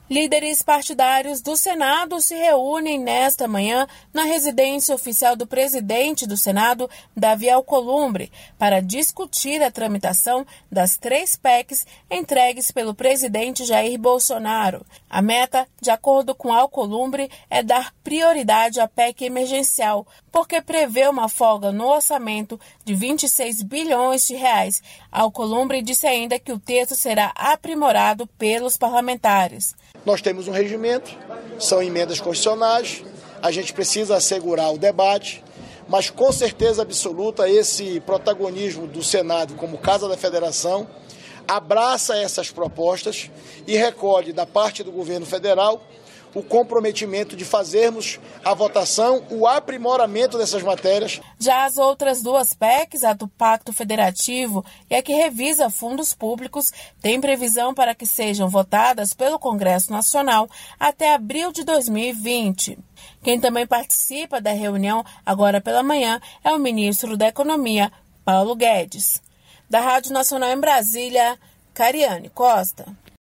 Líderes partidários do Senado se reúnem nesta manhã na residência oficial do presidente do Senado, Davi Alcolumbre, para discutir a tramitação das 3 PECs entregues pelo presidente Jair Bolsonaro. A meta, de acordo com Alcolumbre, é dar prioridade à PEC emergencial, porque prevê uma folga no orçamento de 26 bilhões de reais. Alcolumbre disse ainda que o texto será aprimorado pelos parlamentares. Nós temos um regimento, são emendas constitucionais, a gente precisa assegurar o debate, mas com certeza absoluta esse protagonismo do Senado como Casa da Federação abraça essas propostas e recolhe da parte do governo federal o comprometimento de fazermos a votação, o aprimoramento dessas matérias. Já as outras 2 PECs, a do Pacto Federativo e a que revisa fundos públicos, têm previsão para que sejam votadas pelo Congresso Nacional até abril de 2020. Quem também participa da reunião agora pela manhã é o ministro da Economia, Paulo Guedes. Da Rádio Nacional em Brasília, Cariane Costa.